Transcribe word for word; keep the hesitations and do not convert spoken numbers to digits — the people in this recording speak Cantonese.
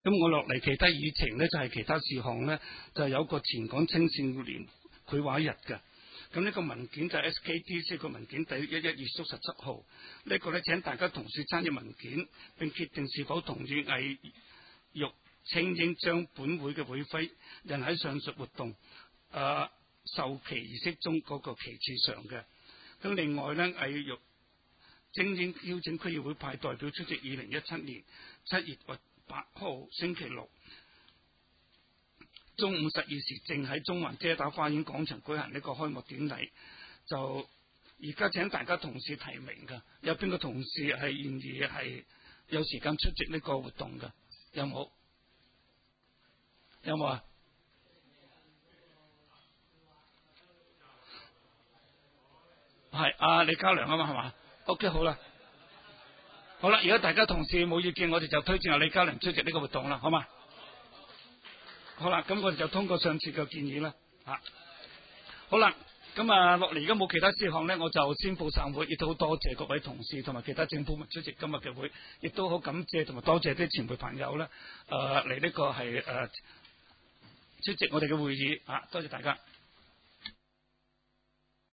咁我落嚟其他議程咧就係、是、其他事項咧，就有個全港青少年繪畫日嘅。咁呢個文件就係 S K D C 個文件第一一二叔十七號。呢、這個咧請大家同事參閱文件，並決定是否同意藝育青英將本會嘅會徽印喺上述活動誒、呃、授旗儀式中嗰個旗幟上嘅。咁另外咧，藝育精英邀請區議會派代表出席二零一七年七月八號星期六中午十二時正喺中環遮打花園廣場舉行呢個開幕典禮。就而家請大家同事提名㗎，有邊個同事係願意係有時間出席呢個活動㗎？有冇？有冇啊？係阿李家良啊嘛，係嘛 ？OK 好啦，好啦，而家大家同事冇意見，我哋就推薦阿李家良出席呢個活動啦，好嘛？好啦，咁我哋就通過上次嘅建議啦，吓、啊，好啦，咁啊落嚟而家冇其他事項咧，我就宣布散會，亦都好多謝各位同事同埋其他政府出席今日嘅會，亦都好感謝同埋多謝啲前輩朋友咧，誒嚟呢個係誒、呃、出席我哋嘅會議，啊，多謝大家。